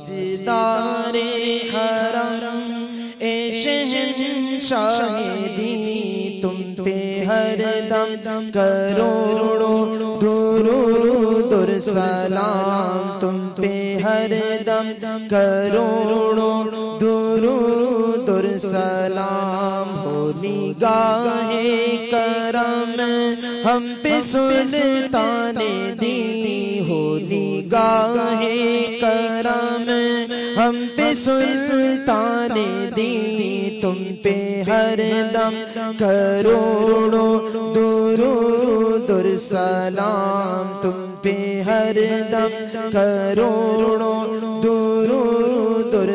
تاجدار حرم اے شہنشاہ دی تم پہ ہر دم کروڑوں درود اور سلام تم پہ ہر دم کروڑوں درود اور سلام ہو نگاہ کرم ہم پہ سلطان دی ہو نگاہ کرم ہم پہ سلطان دی تم پہ ہر دم کروڑوں درود اور سلام تم پہ ہر دم کروڑوں درود اور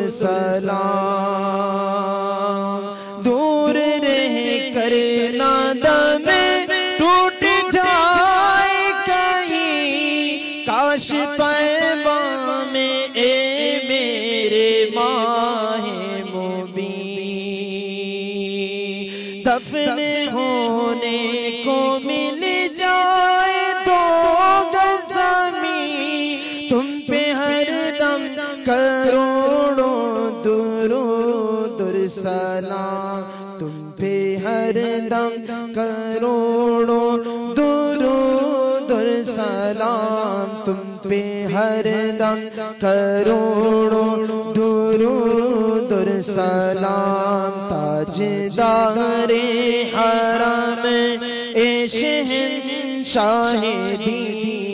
سلام دور رہ کر نہ دم ٹوٹ جائے کہیں کاش پیغام میں اے میرے ماہ مبین دفن ہونے کو مل جائے تو گز زمین تم پہ ہر دم کروڑوں درود اور سلام تم پہ ہر دم کروڑوں درود اور سلام تم پہ ہر دم کروڑوں درود اور سلام تاجدار حرم اے شہنشاہ دی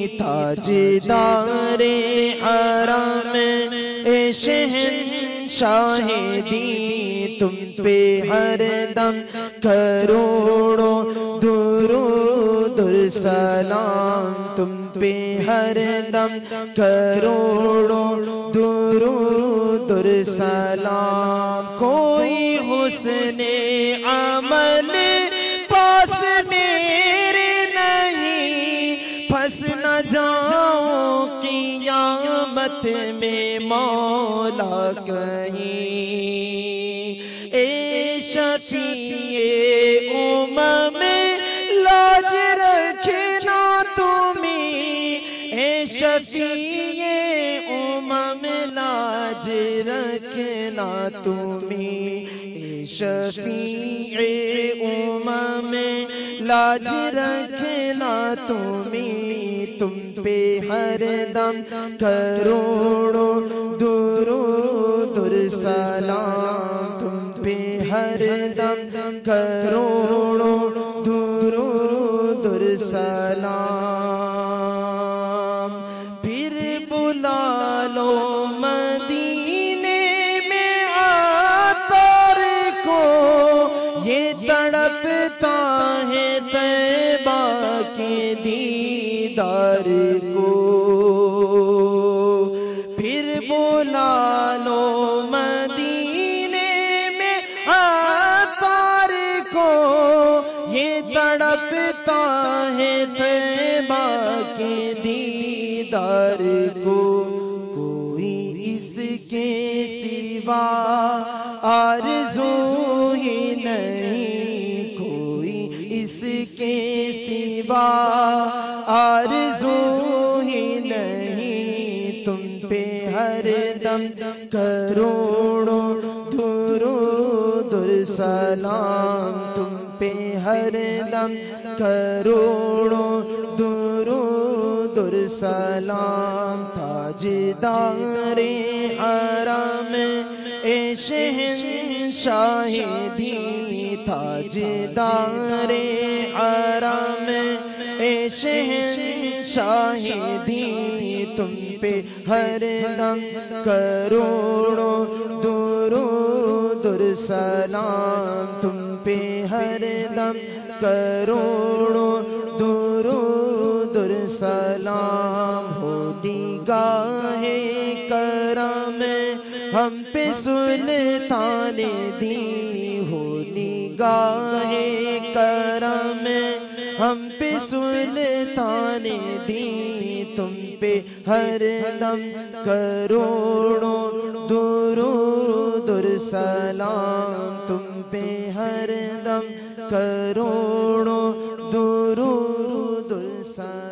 تاجدار حرم اے شہنشاہ دی تم پہ ہر دم کروڑوں درود اور سلام تم پہ ہر دم کروڑوں درود اور سلام کوئی حسن عمل پاس میرے نہیں پھنس نہ جاؤں قیامت میں مولا کہیں اے شفیع امم لاج رکھنا تمہیں اے شفیع امم لاج رکھنا تمہیں اے شفیع امم لاج رکھنا تمہیں تم پہ ہر دم کروڑوں درود اور سلام تم پہ ہر دم کروڑوں درود اور سلام پھر بلا لو مدینے میں عطار کو یہ تڑپتا ہے طیبہ کے دیدار کو پھر بلا لو مدینے میں عطار کو یہ تڑپتا ہے طیبہ کے دیدار کو کوئی اس کے سوا آرزو ہی نہیں کوئی اس کے سوا آرزو ہی نہیں تم پہ ہر دم کروڑوں درود اور سلام تم پہ ہر دم کروڑوں درود اور سلام تاجدار حرم اے شہنشاہ دی تاجدار حرم اے شہنشاہ دی تم پہ ہر دم کروڑوں درود اور سلام تم پہ ہر دم کروڑوں درود اور سلام ہو نگاہ کرم ہم پہ سلطان دی ہو نگاہ کرم ہم پہ سلطان دی تم پہ ہر دم کروڑوں درود اور سلام تم پہ ہر دم کروڑوں درود اور سلام